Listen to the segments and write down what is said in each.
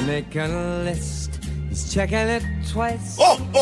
making a list. He's checking it twice.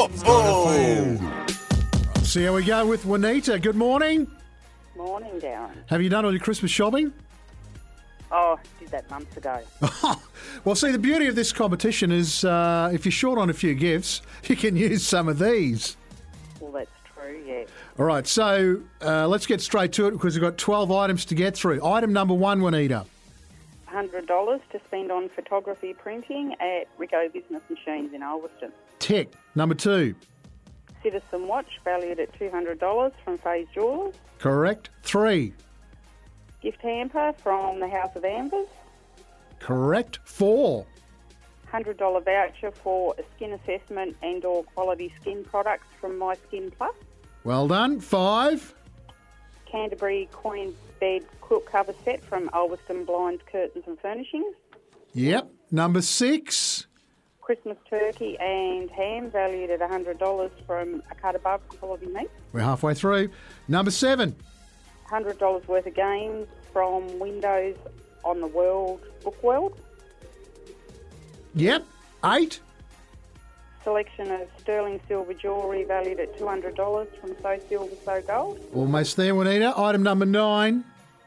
See how we go with Juanita. Good morning. Morning, Darren. Have you done all your Christmas shopping? Oh, did that months ago. Well, see, the beauty of this competition is if you're short on a few gifts, you can use some of these. Well, that's true, yeah. All right, so let's get straight to it because we've got 12 items to get through. Item number one, Juanita. $100 to spend on photography printing at Rico Business Machines in Ulverston. Tick. Number two. Citizen watch valued at $200 from Faze Jewellers. Correct. Three. Gift hamper from the House of Ambers. Correct. Four. $100 voucher for a skin assessment and or quality skin products from My Skin Plus. Well done. Five. Canterbury Queen Bed quilt cover set from Ulverston Blinds, Curtains and Furnishings. Yep. Number six. Christmas turkey and ham valued at $100 from A Cut Above Quality Meat. We're halfway through. Number seven. $100 worth of games from Windows on the World Book World. Yep. Eight. Selection of sterling silver jewellery valued at $200 from So Silver, So Gold. Almost there, Juanita. Item number nine.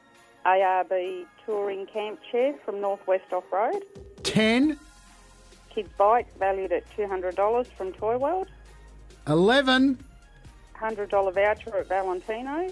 ARB touring camp chair from Northwest Off-Road. 10. Kids bike valued at $200 from Toy World. 11. $100 voucher at Valentino's.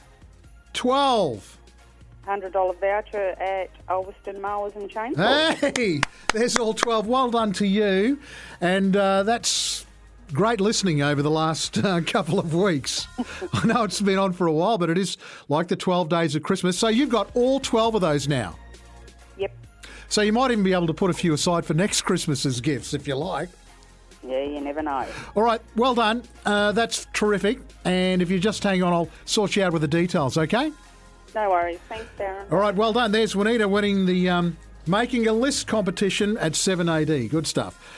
12. $100 voucher at Ulverston Mowers and Chainsaws. Hey, there's all 12. Well done to you. And that's great listening over the last couple of weeks. I know it's been on for a while, but it is like the 12 days of Christmas. So you've got all 12 of those now. Yep. So you might even be able to put a few aside for next Christmas as gifts, if you like. Yeah, you never know. All right, well done. That's terrific. And if you just hang on, I'll sort you out with the details, okay? No worries. Thanks, Darren. All right, well done. There's Juanita winning the Making a List competition at 7AD. Good stuff.